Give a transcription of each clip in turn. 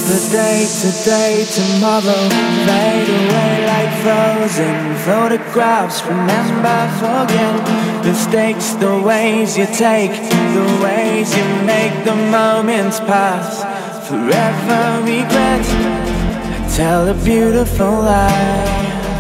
Yesterday, today, tomorrow fade away like frozen photographs. Remember, forget mistakes, the ways you take, the ways you make the moments pass. Forever regret, tell a beautiful lie,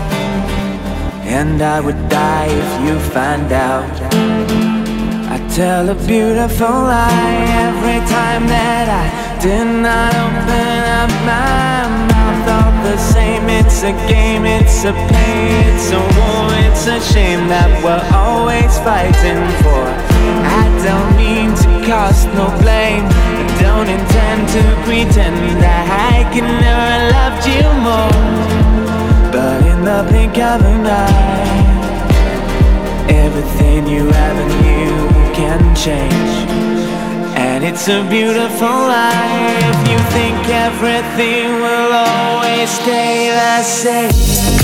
and I would die if you find out. I tell a beautiful lie every time that I did not open up my mouth. All the same, it's a game, it's a pain, it's a war, it's a shame that we're always fighting for. I don't mean to cast no blame, I don't intend to pretend that I can never loved you more. But in the blink of an eye, everything you ever knew can change. And it's a beautiful lie if you think everything will always stay the same.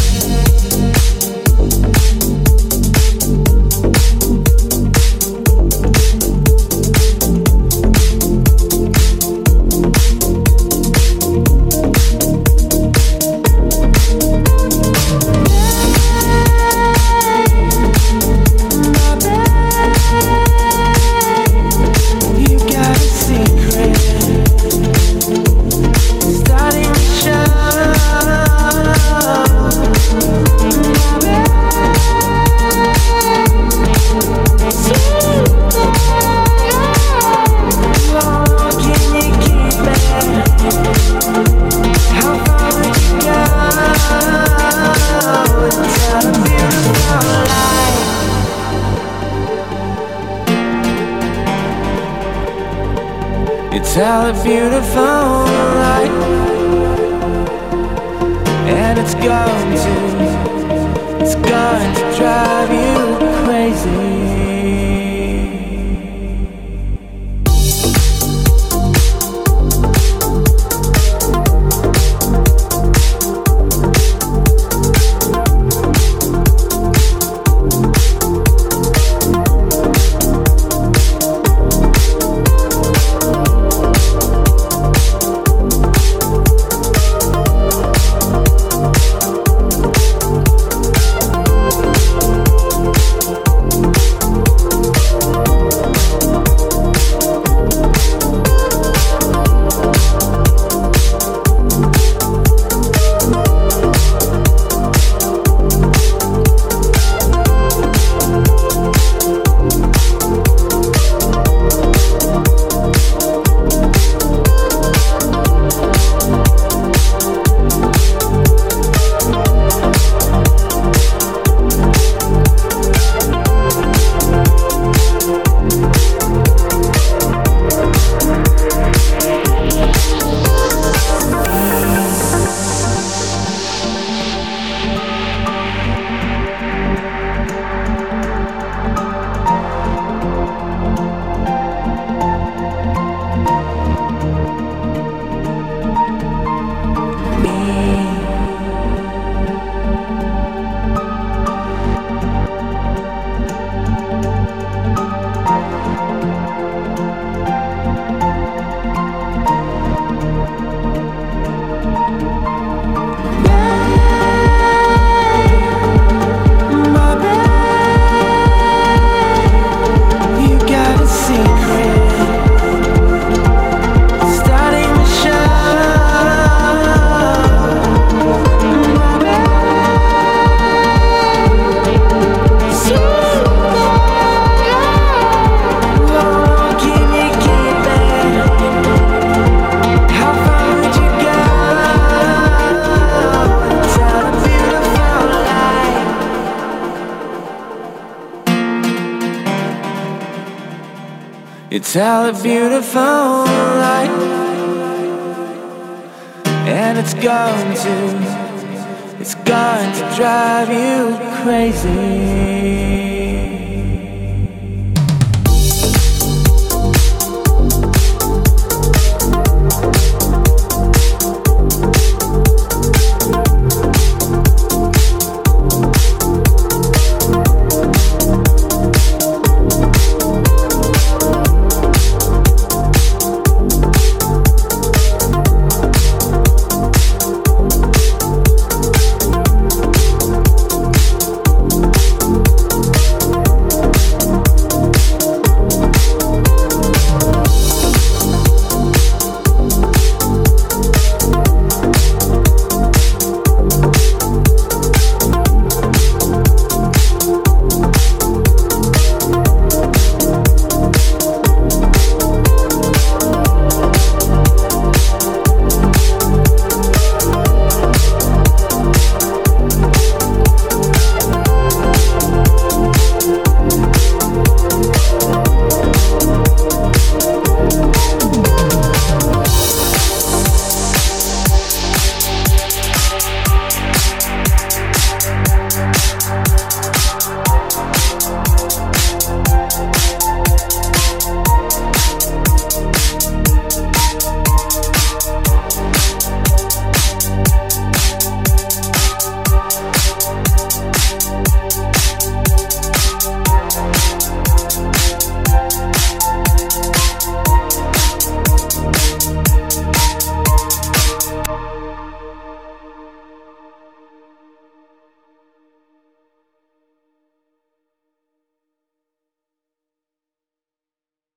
Tell a beautiful lie, and it's going to drive you crazy. You tell a beautiful lie, and it's going to drive you crazy.